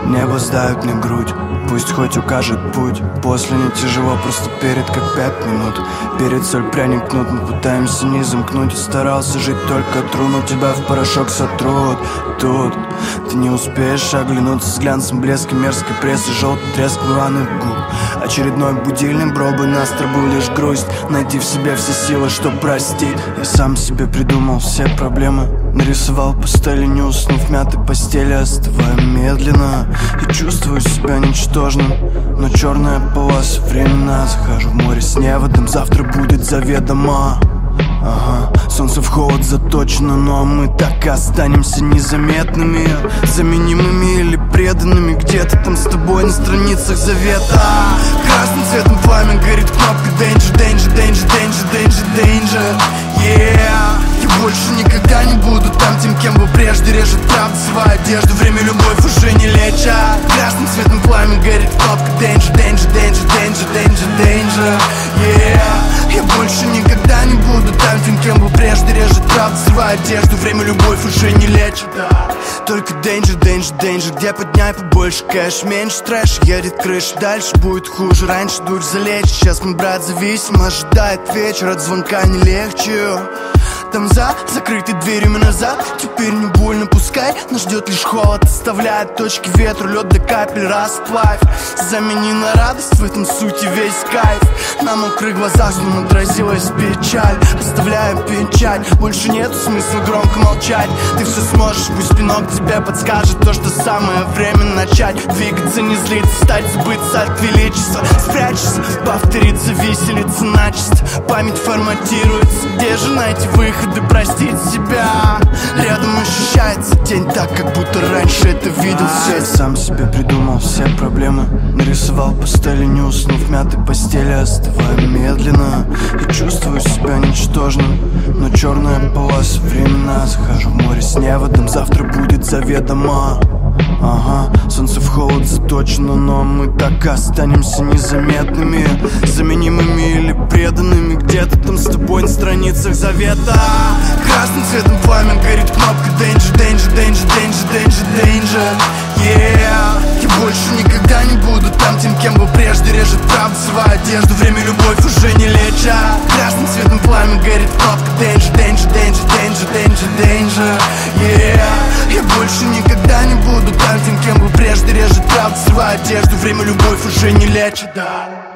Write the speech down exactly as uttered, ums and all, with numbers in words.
Небо сдают мне грудь, пусть хоть укажет путь. После не тяжело, просто перед как пять минут. Перед соль пряник кнут, мы пытаемся не замкнуть. И старался жить только тру, но тебя в порошок сотрут. Тут ты не успеешь оглянуться с глянцем блеска мерзкой прессы, желтый треск рваных губ. Очередной будильник, бробы настро был лишь грусть. Найти в себе все силы, чтоб простить. Я сам себе придумал все проблемы, нарисовал пастели, не уснув в мятой постели. Остываю медленно и чувствую себя ничтожным, но черная полоса времена. Захожу в море с неводом, завтра будет заведомо. Ага, солнце в холод заточено, но мы так и останемся незаметными, заменимыми или преданными. Где-то там с тобой на страницах завета. Красным цветом пламя горит кнопка Danger, danger, danger, danger, danger, danger. Yeah, я больше никогда не буду там тем, кем был прежде. Режет правда свою одежду, время любовь уже не лечат. Красным цветом пламя горит кнопка Danger, danger, danger, danger, danger, danger. Yeah, я больше никогда не буду там тем, кем был прежде. Режет правда свою одежду, время любовь уже не лечит. Только danger, danger, danger, где подняй побольше кэш, меньше трэш, едет крыша, дальше будет хуже. Раньше дурь залечь, сейчас мой брат зависим, ожидает вечер, от звонка не легче. Там за закрытой дверью назад, теперь не больно, пускай нас ждет лишь холод, оставляет точки ветру, лед до капель расплавь. Замени на радость, в этом сути весь кайф. На мокрых глазах снова отразилась печаль, оставляя печаль, больше нет смысла громко молчать. Ты все сможешь, пусть спинок тебе подскажет то, что самое время начать. Двигаться, не злиться, встать, забыться от величества. Спрячься, повторится виселица начисто. Память форматируется, где же найти выходы, простить себя? Рядом ощущается день так, как будто раньше это видел все. Я сам себе придумал все проблемы, нарисовал пастели, не уснув в мятой постели. Остываю медленно и чувствую себя ничтожным, но черная полоса времена. Захожу в море с неводом, завтра будет заведомо. Ага, солнце в холод заточено, но мы так и останемся незаметными, заменимыми или преданными. Где-то там с тобой на страницах завета. Красным цветом пламя горит кнопка Danger, danger, danger, danger, danger, danger. Yeah, я больше никогда не буду там тем, кем был прежде. Режет правда свою одежду, время любовь уже не лечат. Красным цветом пламя горит кнопка Danger, danger, danger, danger, danger, danger. Yeah, я больше никогда не буду там тем, кем был прежде. Режет правда свою одежду, время любовь уже не лечит, да.